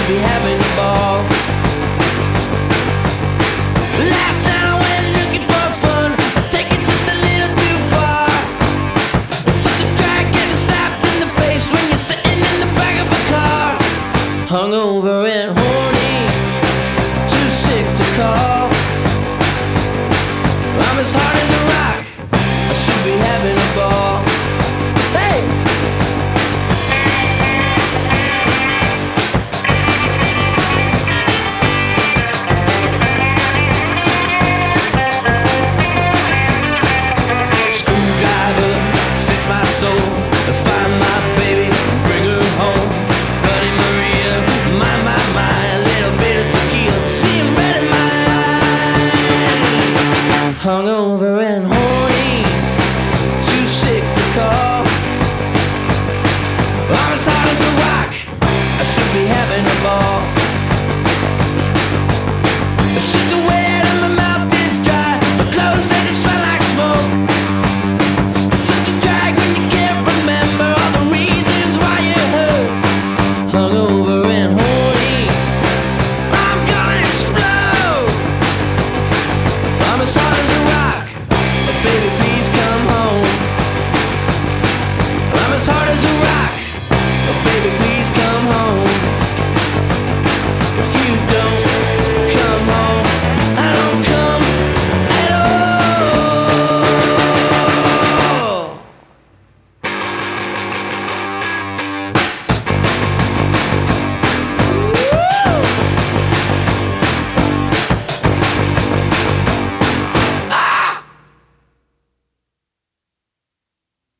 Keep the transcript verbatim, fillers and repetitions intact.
should be having a ball. Last night I went looking for fun. I take it just a little too far. It's such a drag getting slapped in the face when you're sitting in the back of a car, hungover and horny, too sick to call. I'm as hard as a rock, I should be having a ball. Hey! Screwdriver, fix my soul, find my baby, bring her home. Bloody Maria, my, my, my, a little bit of tequila, see him red in my eyes. Hungover and horny, too sick to call. I'm as hard as a rock, I should be having a ball.